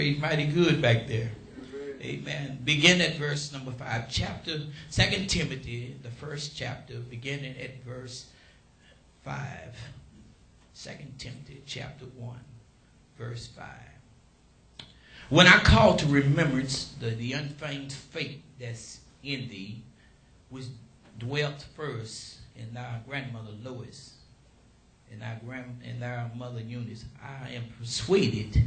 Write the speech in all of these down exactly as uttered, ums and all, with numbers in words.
Mighty good back there. Amen. Begin at verse number five. Chapter, Second Timothy, the first chapter, beginning at verse five. Second Timothy, chapter one, verse five. When I call to remembrance the, the unfeigned faith that's in thee, which dwelt first in thy grandmother Lois, and thy grand and thy mother Eunice, I am persuaded.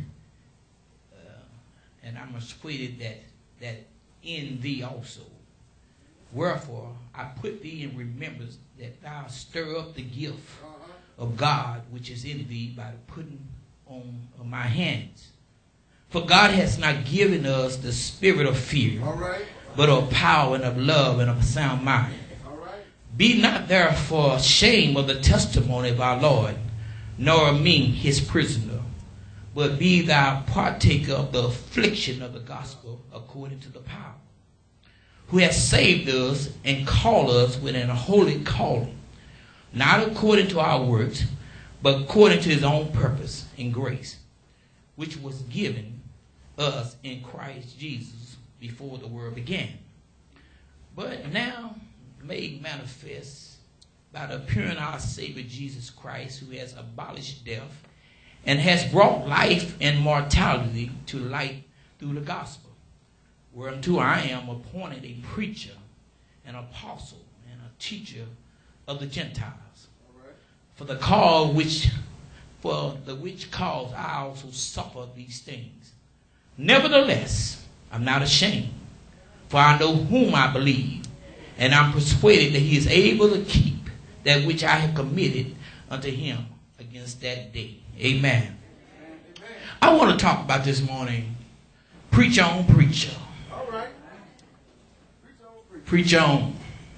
And I'm persuaded that, that in thee also. Wherefore, I put thee in remembrance that thou stir up the gift of God which is in thee by the putting on of my hands. For God has not given us the spirit of fear, all right, but of power and of love and of a sound mind. All right. Be not therefore ashamed of the testimony of our Lord, nor of me his prisoner, but be thou partaker of the affliction of the gospel according to the power, who has saved us and called us with an holy calling, not according to our works, but according to his own purpose and grace, which was given us in Christ Jesus before the world began, but now made manifest by the appearing of our Savior Jesus Christ, who has abolished death and has brought life and mortality to light through the gospel, whereunto I am appointed a preacher, an apostle, and a teacher of the Gentiles. Right. For the cause which, for the which cause I also suffer these things. Nevertheless, I'm not ashamed, for I know whom I believe, and I'm persuaded that he is able to keep that which I have committed unto him against that day. Amen. Amen. I want to talk about this morning, preach on, preacher. All right. Preach on, preacher. Preach on,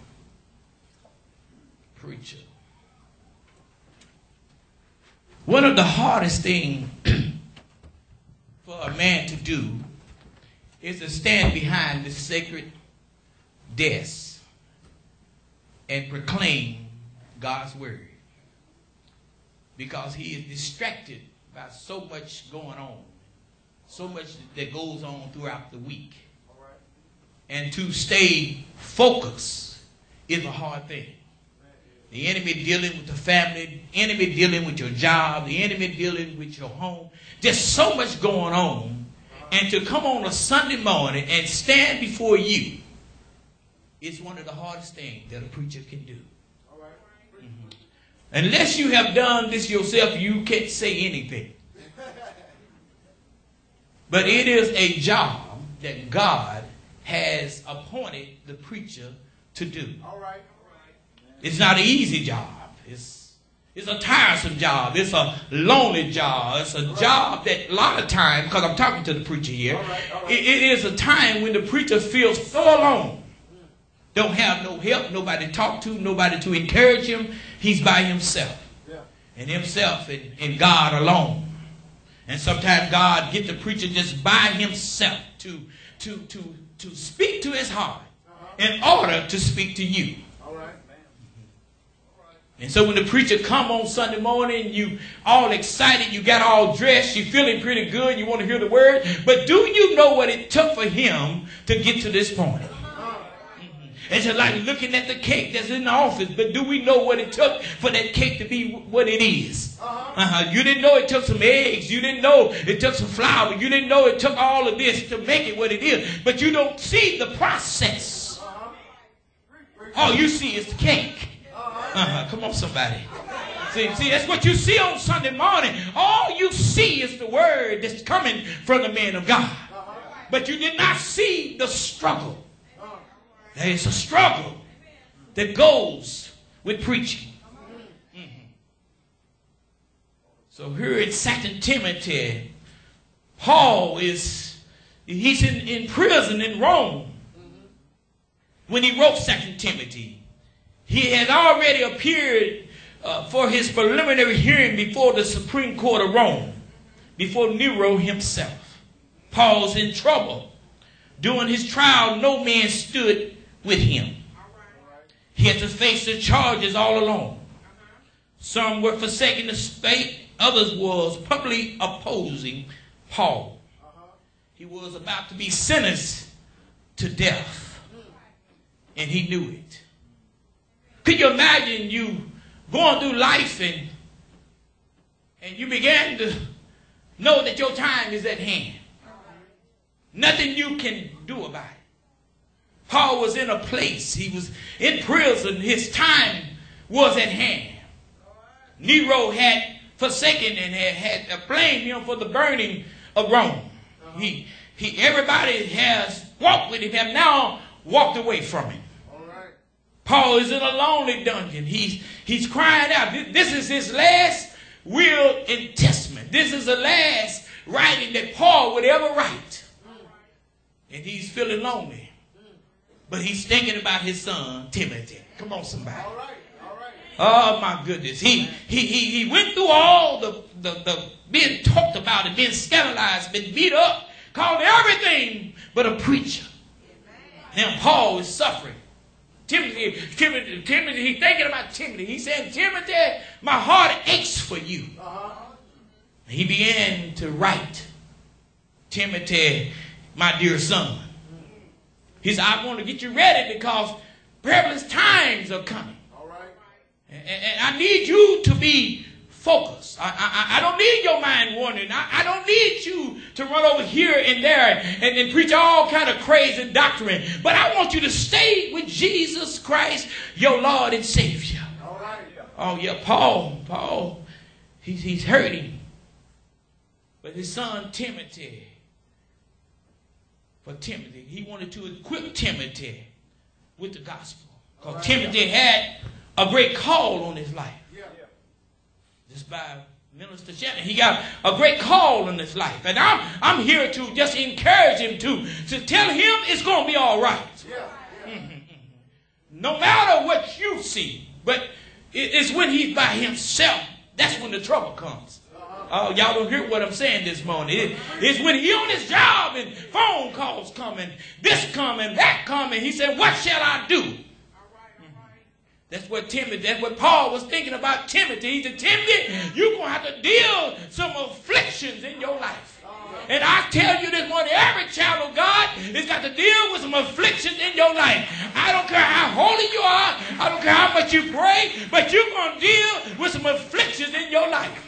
preacher. One of the hardest things for a man to do is to stand behind the sacred desk and proclaim God's word, because he is distracted by so much going on, so much that goes on throughout the week. All right. And to stay focused is a hard thing. The enemy dealing with the family, the enemy dealing with your job, the enemy dealing with your home. There's so much going on. And to come on a Sunday morning and stand before you is one of the hardest things that a preacher can do. Unless you have done this yourself, you can't say anything. But it is a job that God has appointed the preacher to do. All right. It's not an easy job. It's, it's a tiresome job. It's a lonely job. It's a job that a lot of times, because I'm talking to the preacher here, all right, all right. It, it is a time when the preacher feels so alone. Don't have no help, nobody to talk to, nobody to encourage him. He's by himself. Yeah. And himself and, and God alone. And sometimes God get the preacher just by himself to, to, to, to speak to his heart, uh-huh, in order to speak to you. All right. And so when the preacher come on Sunday morning, you all excited, you got all dressed, you feeling pretty good, you want to hear the word. But do you know what it took for him to get to this point? It's just like looking at the cake that's in the office. But do we know what it took for that cake to be what it is? Uh-huh. Uh-huh. You didn't know it took some eggs. You didn't know it took some flour. You didn't know it took all of this to make it what it is. But you don't see the process. Uh-huh. All you see is the cake. Uh-huh. Uh-huh. Come on, somebody. See, see, that's what you see on Sunday morning. All you see is the word that's coming from the man of God. Uh-huh. But you did not see the struggle. There is a struggle that goes with preaching. Mm-hmm. So here in Second Timothy, Paul is, he's in, in prison in Rome. When he wrote Second Timothy, he had already appeared uh, for his preliminary hearing before the Supreme Court of Rome, before Nero himself. Paul's in trouble. During his trial, no man stood with him. He had to face the charges all alone. Some were forsaking the state, others was publicly opposing Paul. he was about to be sentenced to death. And he knew it. Could you imagine you going through life and, and you began to know that your time is at hand? Nothing you can do about it. Paul was in a place. He was in prison. His time was at hand. Nero had forsaken and had, had blamed him for the burning of Rome. He, he, everybody has walked with him, have now walked away from him. Paul is in a lonely dungeon. He's, he's crying out. This is his last will and testament. This is the last writing that Paul would ever write. And he's feeling lonely. But he's thinking about his son, Timothy. Come on, somebody. All right, all right. Oh, my goodness. He, he, he, he went through all the, the, the being talked about and being scandalized, been beat up, called everything but a preacher. Now, Paul is suffering. Timothy, Timothy, Timothy, he's thinking about Timothy. He said, Timothy, my heart aches for you. Uh-huh. He began to write, Timothy, my dear son. He said, I want to get you ready because perilous times are coming. All right. And, and I need you to be focused. I, I, I don't need your mind wandering. I, I don't need you to run over here and there and, and preach all kind of crazy doctrine. But I want you to stay with Jesus Christ, your Lord and Savior. All right. Oh, yeah, Paul, Paul, he's, he's hurting. But his son Timothy, for Timothy, he wanted to equip Timothy with the gospel. Because right. Timothy had a great call on his life. Yeah. Just by Minister Shannon, he got a great call in his life. And I'm, I'm here to just encourage him to, to tell him it's going to be all right. Yeah. Yeah. Mm-hmm. No matter what you see, but it, it's when he's by himself, that's when the trouble comes. Oh, y'all don't hear what I'm saying this morning. It, it's when he on his job and phone calls coming, this coming, that coming. He said, what shall I do? All right, all right. That's what Timothy, that's what Paul was thinking about Timothy. He said, Timothy, you're going to have to deal some afflictions in your life. And I tell you this morning, every child of God has got to deal with some afflictions in your life. I don't care how holy you are. I don't care how much you pray, but you're going to deal with some afflictions in your life.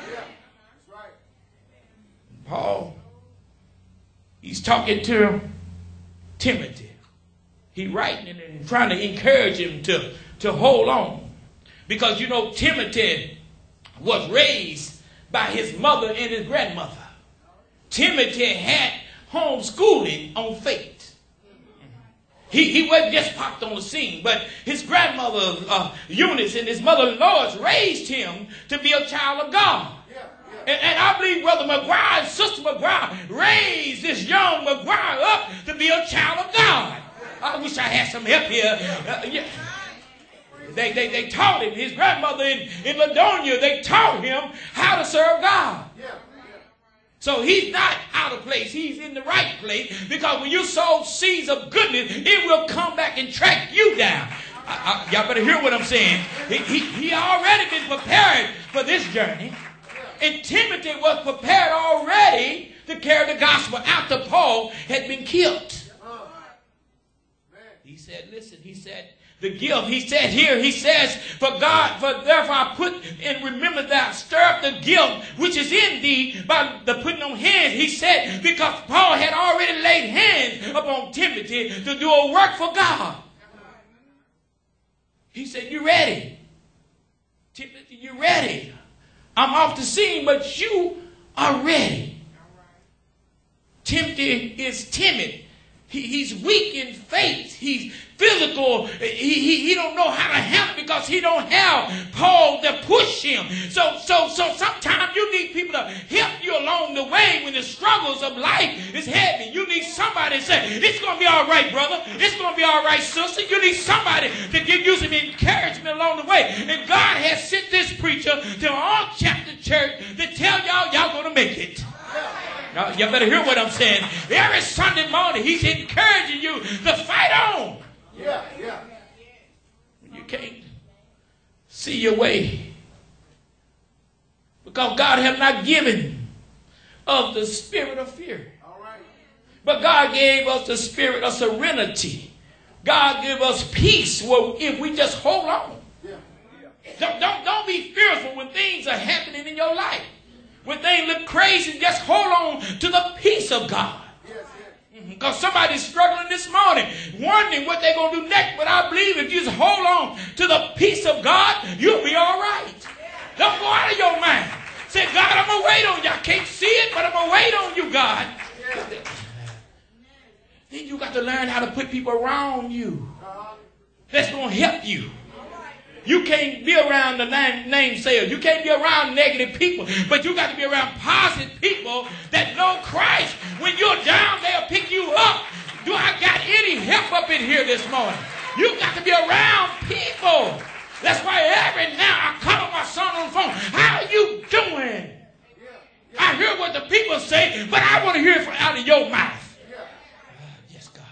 Paul, he's talking to Timothy. He's writing and trying to encourage him to, to hold on. Because, you know, Timothy was raised by his mother and his grandmother. Timothy had homeschooling on faith. He, he wasn't just popped on the scene, but his grandmother, uh, Eunice, and his mother, Lois, raised him to be a child of God. And, and I believe Brother McGuire and Sister McGuire raised this young McGuire up to be a child of God. I wish I had some help here. Uh, yeah. They, they, they taught him, his grandmother in, in Ladonia, they taught him how to serve God. So he's not out of place. He's in the right place, because when you sow seeds of goodness, it will come back and track you down. I, I, y'all better hear what I'm saying. He, he, he already been prepared for this journey. And Timothy was prepared already to carry the gospel after Paul had been killed. He said, listen, he said, the gift, he said here, he says, for God, for therefore I put and remember that, stir up the gift which is in thee by the putting on hands. He said, because Paul had already laid hands upon Timothy to do a work for God. He said, you ready? Timothy, you ready? I'm off the scene, but you are ready. Timothy is timid. He, he's weak in faith. He's physical. He, he, he don't know how to handle because he don't have Paul to push him. So, so, so sometimes you need people to help you along the way when the struggles of life is heavy. You need somebody to say, it's going to be all right, brother. It's going to be all right, sister. You need somebody to give you some encouragement along the way. And God has sent this preacher to all chapter church to tell y'all, y'all going to make it. Now, you better hear what I'm saying. Every Sunday morning, he's encouraging you to fight on. Yeah, yeah. When you can't see your way. Because God has not given of the spirit of fear. All right. But God gave us the spirit of serenity. God gave us peace if we just hold on. Don't, don't, don't be fearful when things are happening in your life. When things look crazy, just hold on to the peace of God. Because somebody's struggling this morning, wondering what they're going to do next. But I believe if you just hold on to the peace of God, you'll be all right. Don't go out of your mind. Say, God, I'm going to wait on you. I can't see it, but I'm going to wait on you, God. Then you got to learn how to put people around you that's going to help you. You can't be around the name, namesayers. You can't be around negative people. But you got to be around positive people that know Christ. When you're down, they'll pick you up. Do I got any help up in here this morning? You got to be around people. That's why every now I call my son on the phone. How are you doing? I hear what the people say, but I want to hear it from out of your mouth. Uh, yes, God.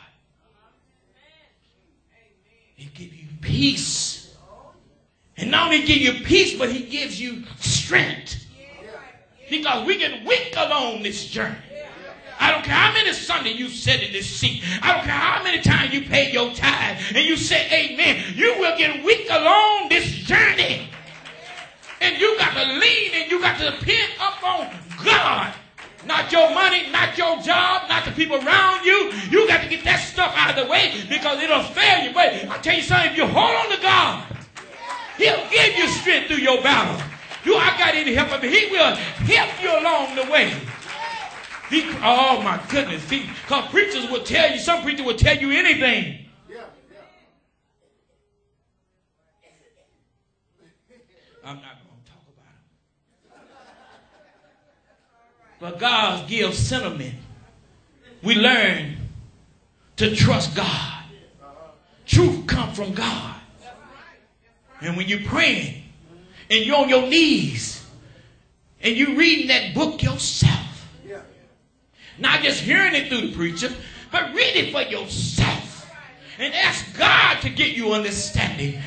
He gives you peace. And not only give you peace, but he gives you strength. Because we get weak along this journey. I don't care how many Sundays you sit in this seat. I don't care how many times you pay your tithe and you say amen. You will get weak along this journey. And you got to lean and you got to depend upon God. Not your money, not your job, not the people around you. You got to get that stuff out of the way because it'll fail you. But I tell you something, if you hold on to God, he'll give you strength through your battle. You, I got any help of him. He will help you along the way. He, oh my goodness. Because preachers will tell you, some preachers will tell you anything. I'm not going to talk about it. But God gives sentiment. We learn to trust God. Truth comes from God. And when you're praying and you're on your knees and you're reading that book yourself, not just hearing it through the preacher, but read it for yourself and ask God to give you understanding.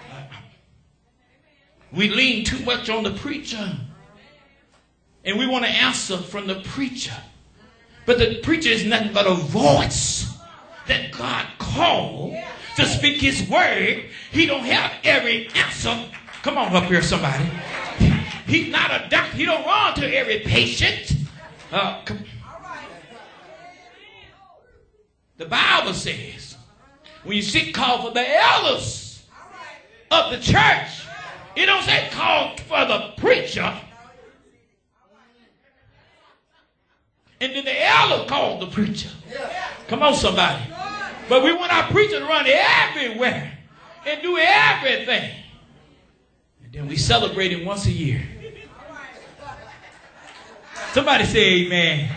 We lean too much on the preacher and we want to answer from the preacher. But the preacher is nothing but a voice that God called to speak his word. He don't have every answer. Come on up here, somebody. He's not a doctor. He don't run to every patient. Uh, come. The Bible says, when you seek, call for the elders of the church. It don't say call for the preacher. And then the elder called the preacher. Come on, somebody. But we want our preacher to run everywhere and do everything. And then we celebrate him once a year. Somebody say amen.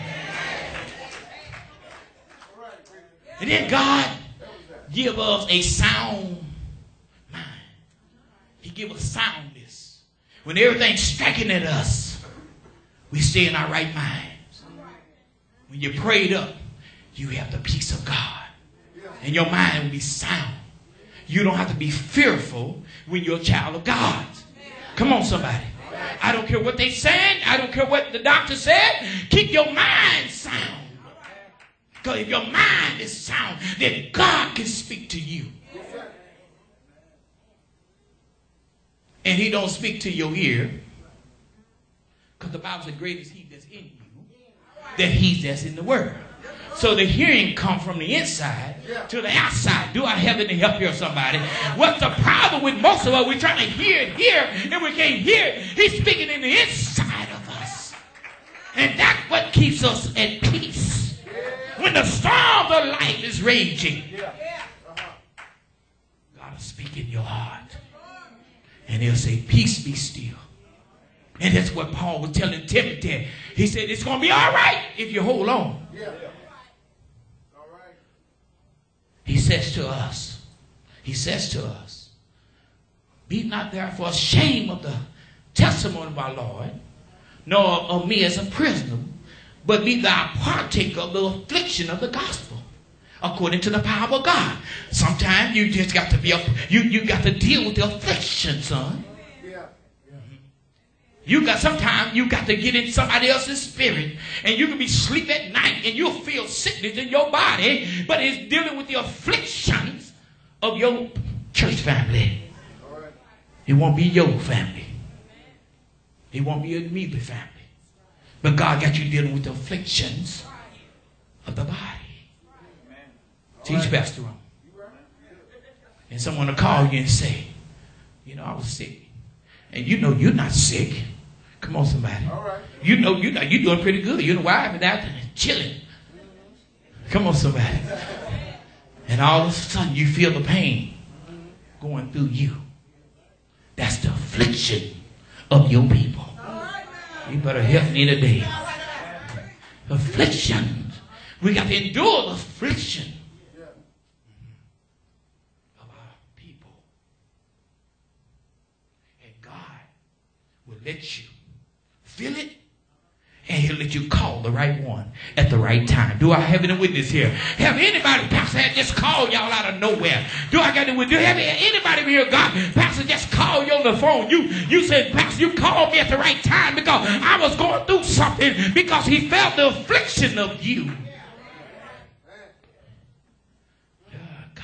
And then God give us a sound mind. He give us soundness. When everything's striking at us, we stay in our right minds. When you're prayed up, you have the peace of God. And your mind will be sound. You don't have to be fearful when you're a child of God. Come on, somebody. I don't care what they saying. I don't care what the doctor said. Keep your mind sound. Because if your mind is sound, then God can speak to you. And he don't speak to your ear. Because the Bible says, great is he that's in you than he that's in the world. So the hearing comes from the inside to the outside. Do I have any help here, somebody? What's the problem with most of us? We're trying to hear it here, and we can't hear it. He's speaking in the inside of us. And that's what keeps us at peace. When the storm of life is raging, God will speak in your heart. And he'll say, peace be still. And that's what Paul was telling Timothy. He said, it's going to be all right if you hold on. He says to us, he says to us, be not therefore ashamed of the testimony of our Lord, nor of me as a prisoner, but be thou partaker of the affliction of the gospel, according to the power of God. Sometimes you just got to be up, you, you got to deal with the affliction, son. You got sometimes you got to get in somebody else's spirit, and you can be asleep at night and you'll feel sickness in your body, but it's dealing with the afflictions of your church family. It won't be your family. It won't be a immediate family. But God got you dealing with the afflictions of the body. Teach Pastor on. And someone will call you and say, you know, I was sick. And you know you're not sick. Come on, somebody. You know you're not, you're doing pretty good. You know why? I've been out there chilling. Come on, somebody. And all of a sudden you feel the pain going through you. That's the affliction of your people. You better help me today. Affliction. We got to endure the affliction of our people. And God will let you feel it, and he'll let you call the right one at the right time. Do I have any witness here? Have anybody, Pastor, had just called y'all out of nowhere? Do I got any witness? Do have anybody here, God, Pastor, just called you on the phone? You, you said, Pastor, you called me at the right time because I was going through something, because he felt the affliction of you. Oh, God.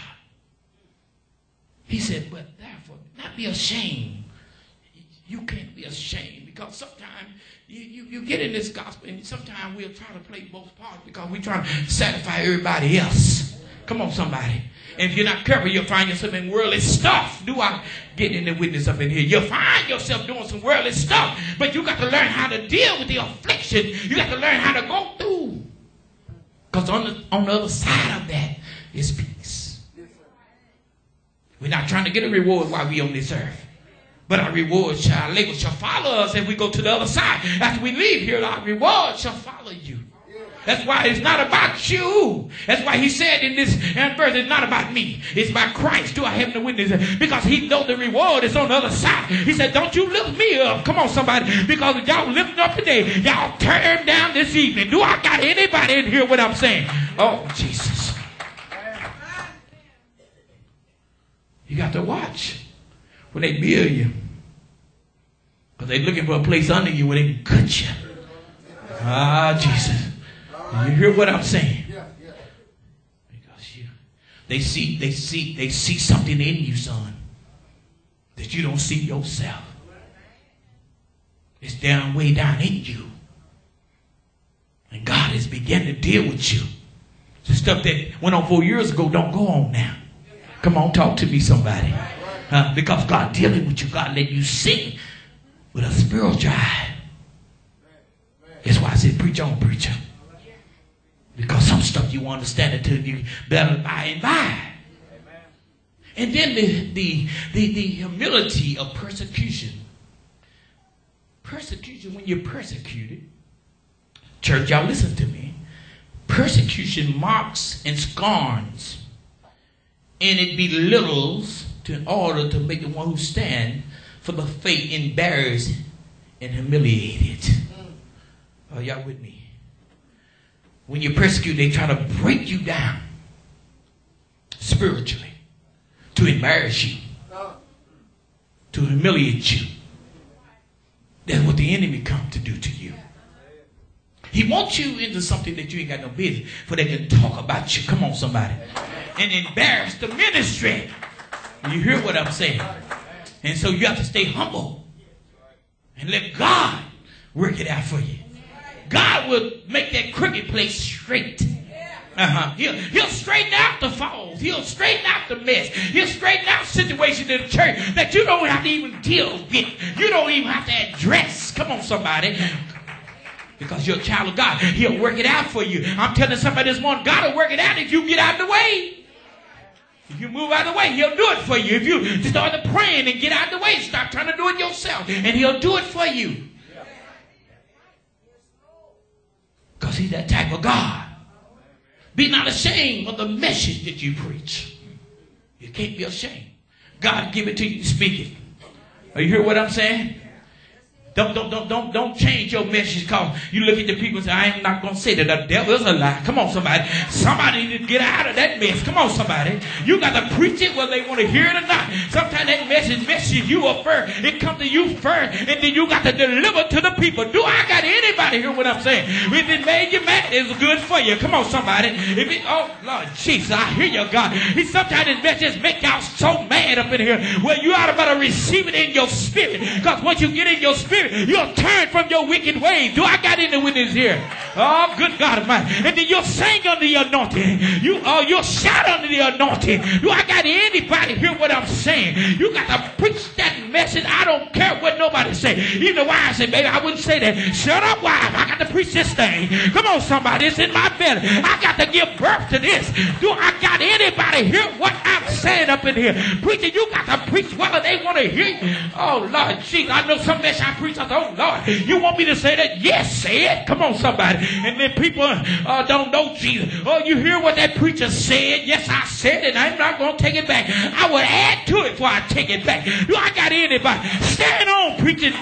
He said, but therefore, not be ashamed. You can't be ashamed, because sometimes you, you, you get in this gospel and sometimes we'll try to play both parts because we're trying to satisfy everybody else. Come on, somebody. And if you're not careful, you'll find yourself in worldly stuff. Do I get in the witness up in here? You'll find yourself doing some worldly stuff, but you got to learn how to deal with the affliction. You got to learn how to go through. Because on the, on the other side of that is peace. We're not trying to get a reward while we're on this earth. But our reward shall, our labor shall follow us if we go to the other side. After we leave here, our reward shall follow you. That's why it's not about you. That's why he said in this verse, it's not about me. It's about Christ. Do I have the witness? Because he knows the reward is on the other side. He said, don't you lift me up. Come on, somebody. Because if y'all lift up today, y'all turn down this evening. Do I got anybody in here what I'm saying? Oh, Jesus. You got to watch when they build you. Because they're looking for a place under you where they can cut you. Ah, Jesus. You hear what I'm saying? Because you, they see, they see, they see something in you, son, that you don't see yourself. It's down, way down in you. And God is beginning to deal with you. The stuff that went on four years ago don't go on now. Come on, talk to me, somebody. Uh, because God dealing with you, God let you see with a spiritual eye. That's why I said, preach on, preacher. Because some stuff you won't understand until you better by and by. And then the, the, the, the humility of persecution. Persecution, when you're persecuted, church, y'all listen to me. Persecution mocks and scorns, and it belittles to, in order to make the one who stand for the faith embarrassed and humiliated. Are y'all with me? When you're persecuted, they try to break you down spiritually, to embarrass you, to humiliate you. That's what the enemy comes to do to you. He wants you into something that you ain't got no business, for they can talk about you. Come on, somebody. And embarrass the ministry. You hear what I'm saying? And so you have to stay humble and let God work it out for you. God will make that crooked place straight. Uh-huh. He'll, he'll straighten out the falls. He'll straighten out the mess. He'll straighten out situations in the church that you don't have to even deal with. You don't even have to address. Come on, somebody. Because you're a child of God. He'll work it out for you. I'm telling somebody this morning, God will work it out if you get out of the way. If you move out of the way, he'll do it for you. If you start praying and get out of the way, stop trying to do it yourself, and he'll do it for you. Because he's that type of God. Be not ashamed of the message that you preach. You can't be ashamed. God give it to you to speak it. Are you hear what I'm saying? Don't, don't, don't, don't, don't change your message because you look at the people and say, I am not going to say that the devil is a lie. Come on, somebody. Somebody need to get out of that mess. Come on, somebody. You got to preach it whether they want to hear it or not. Sometimes that message messes you up first. It comes to you first, and then you got to deliver to the people. Do I got anybody hear what I'm saying? If it made you mad, it's good for you. Come on, somebody. If it, oh, Lord Jesus, I hear you, God. He, sometimes this message make y'all so mad up in here. Well, you ought to better receive it in your spirit, because once you get in your spirit, you'll turn from your wicked ways. Do I got any witness here? Oh, good God Almighty. And then you'll sing under the anointing. You, oh, you'll shout under the anointing. Do I got anybody hear what I'm saying? You got to preach that message. I don't care what nobody say. Even the wife say, baby, I wouldn't say that. Shut up, wife. I got to preach this thing. Come on, somebody. It's in my belly. I got to give birth to this. Do I got anybody hear what I'm saying up in here? Preacher, you got to preach whether they want to hear you. Oh, Lord, Jesus. I know some mess I preach. I thought, oh, Lord, you want me to say that? Yes, say it. Come on, somebody. And then people uh, don't know Jesus. Oh, you hear what that preacher said? Yes, I said it. I'm not going to take it back. I will add to it before I take it back. Do I got anybody? Stand on, preaching.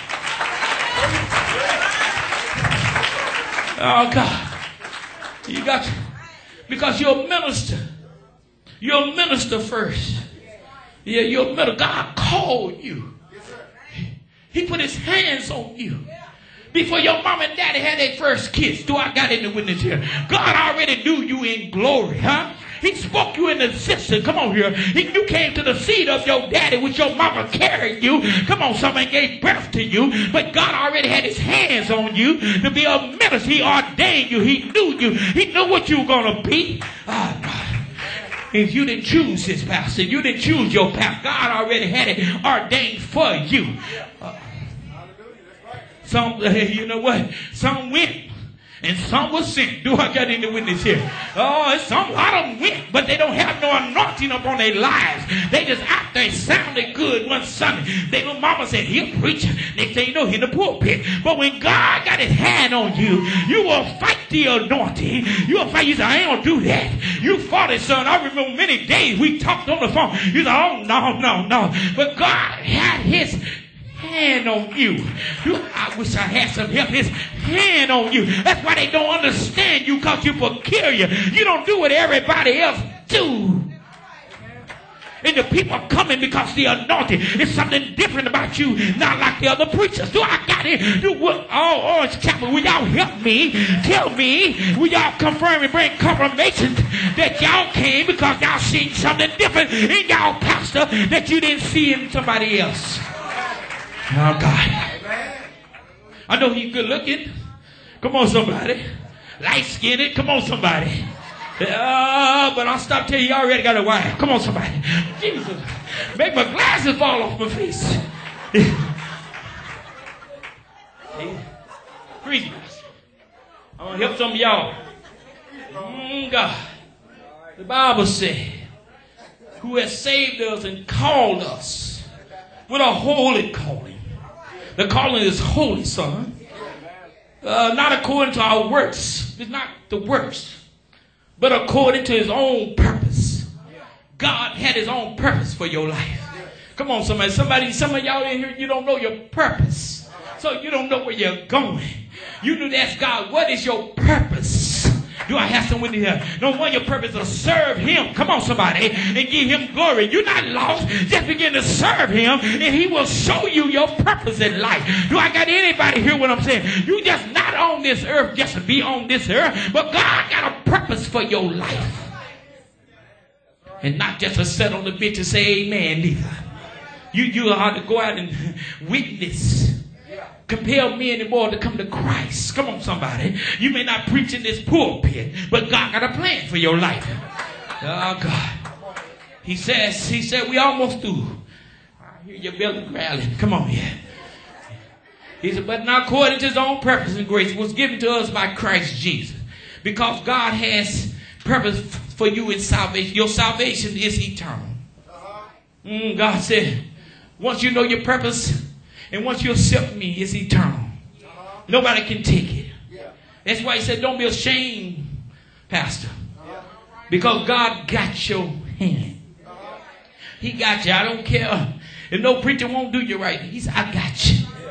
Oh, God. You got to, because you're a minister. You're a minister first. Yeah, you're a minister. God called you. He put his hands on you. Before your mom and daddy had their first kiss. Do I got any witness here? God already knew you in glory, huh? He spoke you in existence. Come on here. He, you came to the seed of your daddy, which your mama carried you. Come on, somebody gave birth to you. But God already had his hands on you to be a minister. He ordained you. He knew you. He knew what you were going to be. Oh, God. If you didn't choose this pastor, you didn't choose your pastor. God already had it ordained for you. Uh, some, uh, you know what? Some went and some was sent. Do I got any witness here? Oh, some, a lot of them went, but they don't have no anointing upon their lives. They just out there sounded good one Sunday. They little mama said, he'll preach. Next thing you know, he in the pulpit. But when God got his hand on you, you will fight the anointing. You will fight. You say, I ain't gonna do that. You fought it, son. I remember many days we talked on the phone. You said, oh, no, no, no. But God had his hand on you. you. I wish I had some help. His hand on you. That's why they don't understand you, because you're peculiar. You don't do what everybody else do. And the people are coming because the anointing is something different about you, not like the other preachers. Do I got it? Do what? Oh, Orange Chapel, will y'all help me? Tell me, will y'all confirm and bring confirmation that y'all came because y'all seen something different in y'all pastor that you didn't see in somebody else? Oh, God. I know he's good looking. Come on, somebody. Light skinned. Come on, somebody. Uh, but I'll stop till you already got a wife. Come on, somebody. Jesus. Make my glasses fall off my face. Preach. I want to help some of y'all. Mm, God. The Bible said, who has saved us and called us with a holy calling. The calling is holy, son. Uh, not according to our works. It's not the works. But according to his own purpose. God had his own purpose for your life. Come on, somebody. Somebody, some of y'all in here, you don't know your purpose. So you don't know where you're going. You need to ask God, what is your purpose? Do I have someone here? No one, your purpose is to serve him. Come on, somebody. And give him glory. You're not lost. Just begin to serve him, and he will show you your purpose in life. Do I got anybody hear what I'm saying? You just not on this earth just to be on this earth, but God got a purpose for your life. And not just to sit on the bench and say amen neither. You, you ought to go out and witness. Compel men and more to come to Christ. Come on, somebody. You may not preach in this pulpit, but God got a plan for your life. Oh, God. He says, he said, we almost through. I hear your belly growling. Come on here. He said, but now according to his own purpose and grace was given to us by Christ Jesus. Because God has purpose for you in salvation. Your salvation is eternal. Mm, God said, once you know your purpose, and once you accept me, it's eternal. Uh-huh. Nobody can take it. Yeah. That's why he said, don't be ashamed, Pastor. Uh-huh. Because God got your hand. Uh-huh. He got you. I don't care if no preacher won't do you right. He said, I got you. Yeah.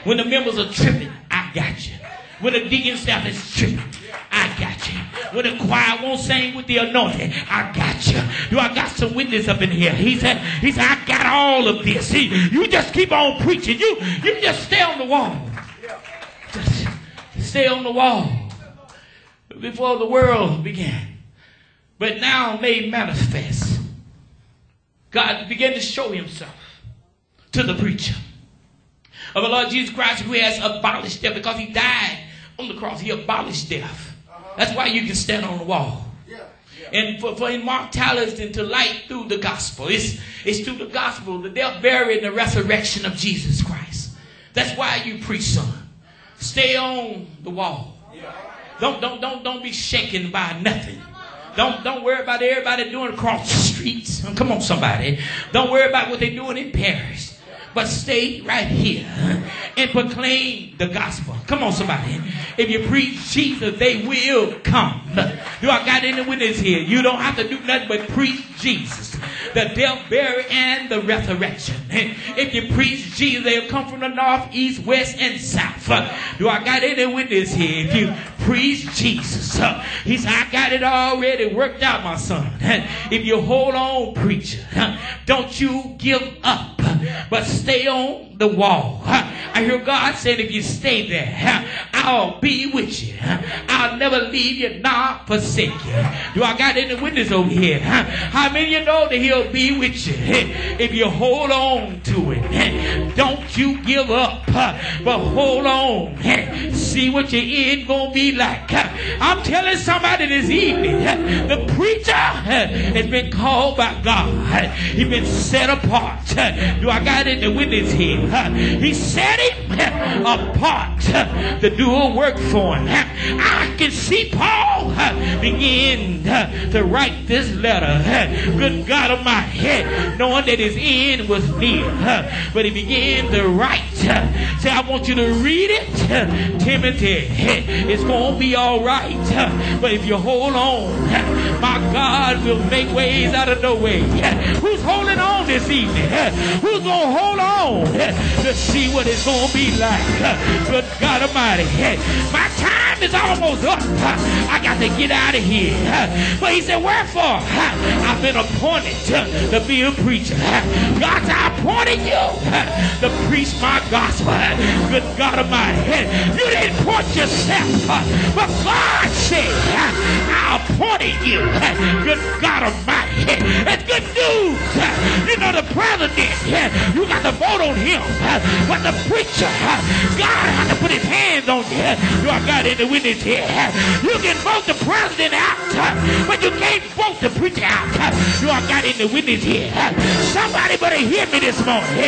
When the members are tripping, I got you. When the deacon staff is tripping, I got you. When the choir won't sing with the anointing, I got you. Do I got some witness up in here? He said, he said, I got all of this. He, you just keep on preaching. You, you just stay on the wall. Just stay on the wall before the world began. But now made manifest. God began to show himself to the preacher of the Lord Jesus Christ, who has abolished death because he died on the cross. He abolished death. That's why you can stand on the wall. Yeah, yeah. And for, for immortality to light through the gospel. It's, it's through the gospel, the death, burial, and the resurrection of Jesus Christ. That's why you preach, son. Stay on the wall. Yeah. Don't, don't, don't, don't be shaken by nothing. Don't, don't worry about everybody doing across the streets. Come on, somebody. Don't worry about what they're doing in Paris. But stay right here and proclaim the gospel. Come on, somebody. If you preach Jesus, they will come. Do I got any witness here? You don't have to do nothing but preach Jesus, the death, burial, and the resurrection. If you preach Jesus, they'll come from the north, east, west, and south. Do I got any witness here? If you preach Jesus, he said, I got it already worked out, my son. If you hold on, preacher, don't you give up, but stay on the wall. I hear God saying, if you stay there, I'll be with you. I'll never leave you nor forsake you. Do I got any witness over here? How many of you know that he'll be with you if you hold on to it? Don't you give up, but hold on. See what your end gonna be like. I'm telling somebody this evening, the preacher has been called by God. He's been set apart. Do I got any witness here? He set him apart to do a work for him. I can see Paul begin to write this letter. Good God Almighty, knowing that his end was near. But he began to write. Say, I want you to read it, Timothy. It's going to be all right. But if you hold on, my God will make ways out of no way. Who's holding on this evening? Who's going to hold on to see what it's going to be like? Good God Almighty. My time is almost up. I got to get out of here. But he said, wherefore? I've been appointed to be a preacher. God said, I appointed you to preach my gospel. Good God Almighty. You didn't appoint yourself, but God said, I appointed you. Good God Almighty. It's good news. You know the president, you got to vote on him. But the preacher, God had to put his hands on you. You I got any witness here. You can vote the president out, but you can't vote the preacher out. You I got any witness here. Somebody better hear me this morning.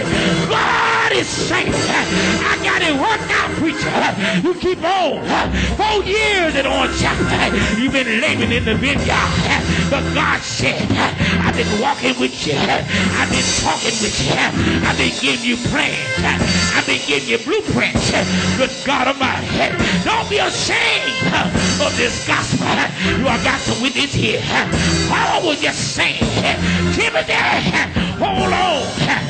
God is saying, I got it worked out, preacher. You keep on. Four years at Orange Chapel, you've been laboring in the vineyard. But God said, I've been walking with you. I've been talking with you. I've been giving you plans. I've been giving you blueprints. Good God Almighty. Don't be ashamed of this gospel. You have got some witness here. Paul was just saying, Timothy, hold on.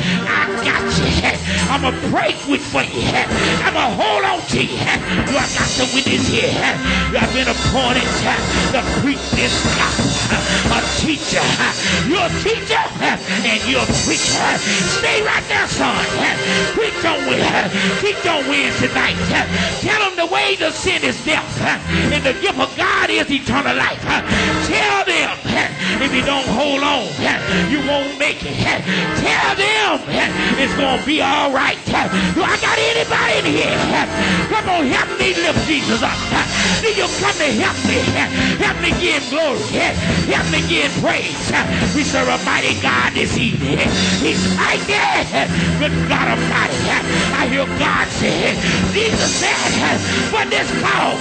I got you. I'm going to pray with for you. I'm going to hold on to you. You have got some witness here. You have been appointed to preach this gospel. A teacher. You're a teacher and you're a preacher. Stay right there, son. Preach on win. Teach on win tonight. Tell them the way to sin is death. And the gift of God is eternal life. Tell them if you don't hold on, you won't make it. Tell them it's going to be all right. Do I got anybody in here? Come on, help me lift Jesus up. Do you come to help me? Help me give glory. Help me give praise. We serve a mighty God this evening. He's mighty. Good God Almighty. I hear God say, Jesus said, for this cause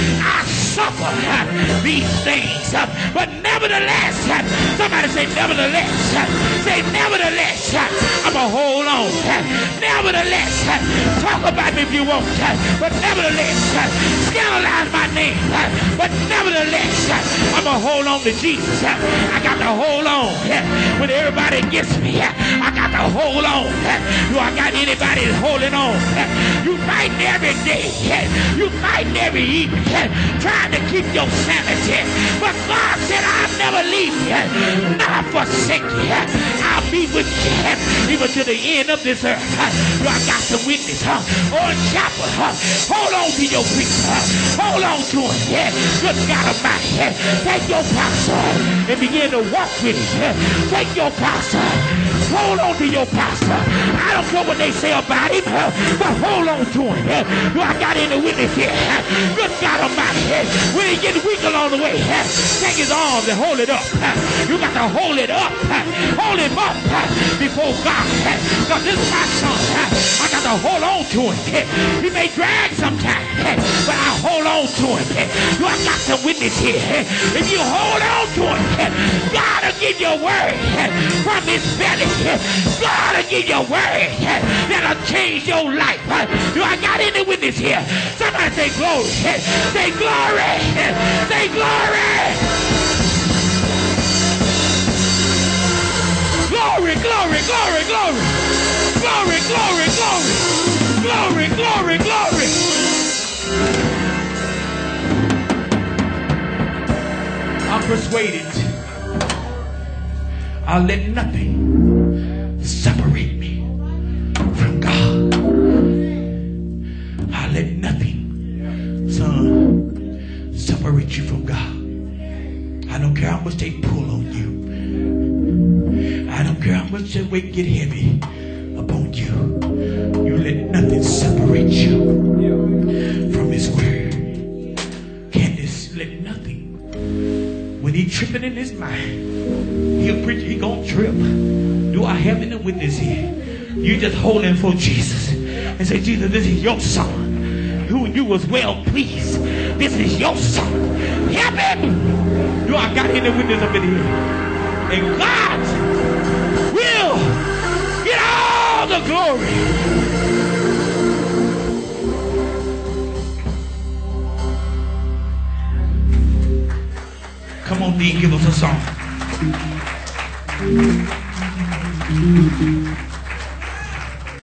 I suffer these things. But nevertheless, somebody say nevertheless. Say nevertheless, I'm going to hold on. Nevertheless, talk about me if you want. But nevertheless, scandalize my name. But nevertheless, I'm going to hold on to Jesus. I got to hold on when everybody gets me. I got got to hold on. Do I got anybody holding on? You fighting every day. You fighting every evening, trying to keep your sanity. But God said, I'll never leave you, nor forsake you. I'll be with you even to the end of this earth. Do I got some witness? Huh? On chapel. Huh? Hold on to your feet. Huh? Hold on to it. Yeah. Good God Almighty. Take your pastor and begin to walk with him. Take your pastor. Hold on to your pastor. I don't care what they say about him, but hold on to him. Do I got any witness here? Good God Almighty. When he gets weak along the way, take his arms and hold it up. You got to hold it up. Hold him up before God. Because this is my son. I got to hold on to him. He may drag sometimes, but I hold on to him. Do I got some witness here? If you hold on to him, God will give you a word from his belly. God will give you a word that'll change your life. Do I got any witness here? Somebody say glory. Say glory. Say glory. Glory, glory, glory, glory. Glory, glory, glory. Glory, glory, glory. I'm persuaded I'll let nothing separate me from God. I'll let nothing, son, separate you from God. I don't care how much they pull on you. I don't care how much the weight get heavy upon you. You let nothing separate you from his word. Candace, let nothing. When he tripping in his mind, he'll preach, he gonna trip. Do I have any witness here? You just hold him for Jesus and say, Jesus, this is your son, who you was well pleased. This is your son. Help him. Do I got any witness up in here? And God will get all the glory. Come on, Dean, give us a song.